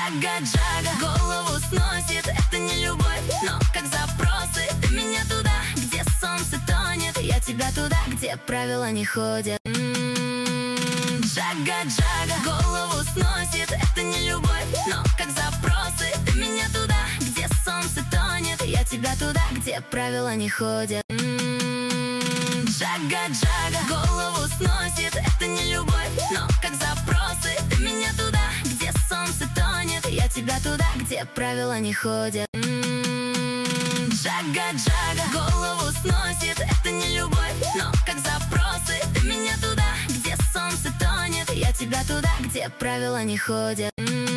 Джага-джага, голову сносит, это не любовь, но как запросы. Ты меня туда, где солнце тонет, я тебя туда, где правила не ходят. Джага-джага, голову сносит, это не любовь, но как запросы. Ты меня туда, где солнце тонет, я тебя туда, где правила не ходят. Джага-джага, голову сносит, это не любовь, но как запросы. Ты меня туда, где солнце тонет, я тебя туда, где правила не ходят. Джага-джага, голову сносит, это не любовь, но как запросы. Ты меня туда, где солнце тонет, я тебя туда, где правила не ходят.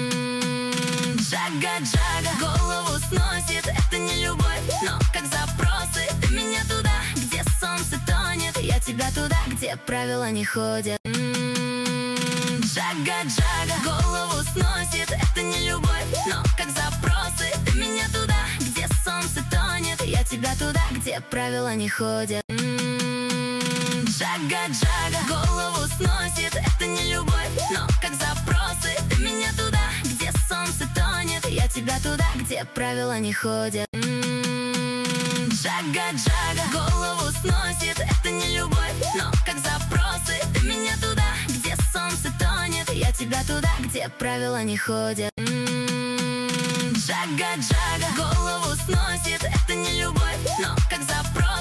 Джага-джага, голову сносит, это не любовь, но как запросы. Ты меня туда, где солнце тонет, я тебя туда, где правила не ходят. Джага-джага, голову сносит, это не любовь, но как запросы. Ты меня туда, где солнце тонет, я тебя туда, где правила не ходят. Джага-джага, голову сносит, это не любовь, но как запросы. Ты меня туда, где солнце тонет, я тебя туда, где правила не ходят. Джага-джага, голову сносит, это не любовь, но как запросы. Ты меня туда, где солнце тонет, я тебя туда, где правила не ходят. Джага-джага, голову сносит, это не любовь, но как запросы.